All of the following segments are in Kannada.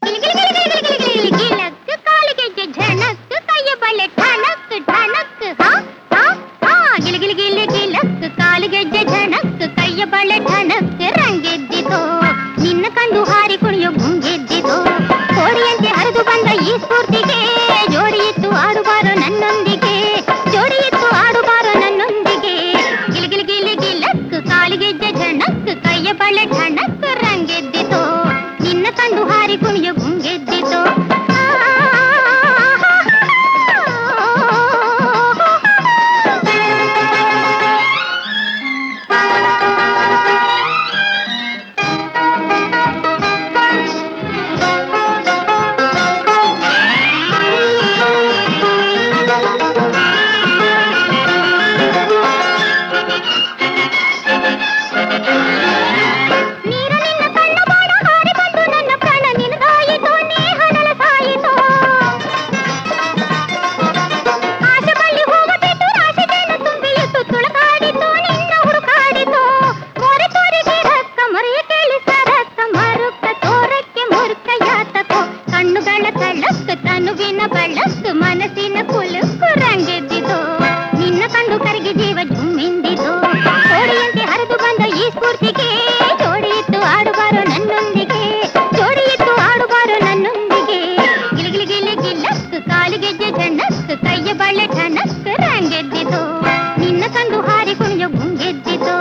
ಗಿಲಕ್ ಕಾಲಿಗೆಜ್ಜೆ ಝಣಕ್ ಕೈಯ ಬಳೆ ಠಣಕ್ ಠಣಕ್ ಹಾ ಹಾ ಹಾ ಗಿಲಕ್ ಕಾಲಿಗೆಜ್ಜೆ ಝಣಕ್ ಕೈಯ ಬಳೆ ಠಣಕ್ ರಂಗೆದ್ದಿತೋ ನಿನ್ನ ಕಂಡು ಹಾರಿ ಕುಣಿಯೋ ಗುಂಗೆದ್ದಿತೋ ಕೋಡಿಯಂತೆ ಹರಿದು ಬಂದ ಈ ಸ್ಫೂರ್ತಿಗೆ ಜೋಡಿಯಿತ್ತು ಆಡುಬಾರೋ ನನ್ನೊಂದಿಗೆ ಜೋಡಿಯಿತ್ತು ಆಡುಬಾರೋ ನನ್ನೊಂದಿಗೆ ಗಿಲಕ್ ಕಾಲಿಗೆಜ್ಜೆ ಝಣಕ್ ಕೈಯ ಬಳೆ ಠಣಕ್ ರಂಗೆದ್ದಿತೋ ನಿನ್ನ ಕಂಡು ಹಾರಿ ಕುಣಿಯೋ ಗುಂಗೆದ್ದಿತೋ ತನುವಿನ ಬಳಕ್ ಮನಸ್ಸಿನ ಕುಲುಕು ರಂಗೆದ್ದಿತೋ ನಿನ್ನ ಕಂಡು ಕರಗಿ ಜೀವ ಜುಮ್ಮಿಂದಿತೋ ಕೋಡಿಯಂತೆ ಹರಿದು ಬಂದ ಈ ಸ್ಫೂರ್ತಿಗೆ ಜೋಡಿಯಿತ್ತು ಆಡುಬಾರೋ ನನ್ನೊಂದಿಗೆ ಜೋಡಿಯಿತ್ತು ಆಡುಬಾರೋ ನನ್ನೊಂದಿಗೆ ಗಿಲಕ್ ಕಾಲಿಗೆಜ್ಜೆ ಝಣಕ್ ಕೈಯ ಬಳೆ ಠಣಕ್ ರಂಗೆದ್ದಿತೋ ನಿನ್ನ ಕಂಡು ಹಾರಿ ಕುಣಿಯೋ ಗುಂಗೆದ್ದಿತೋ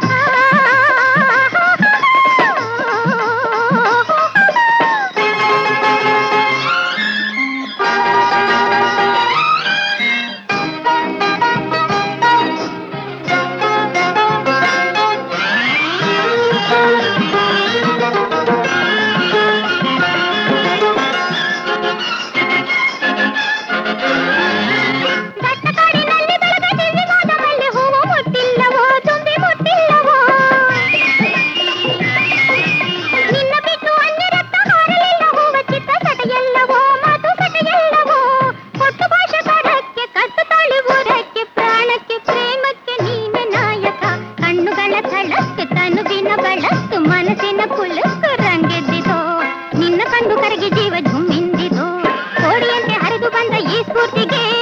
ತನುವಿನ ಬಳಕ್ ಮನಸ್ಸಿನ ಕುಲುಕು ರಂಗೆದ್ದಿತೋ ನಿನ್ನ ಕಂಡು ಕರಗಿ ಜೀವ ಜುಮ್ಮಿಂದಿತೋ ಕೋಡಿಯಂತೆ ಹರಿದು ಬಂದ ಈ ಸ್ಫೂರ್ತಿಗೆ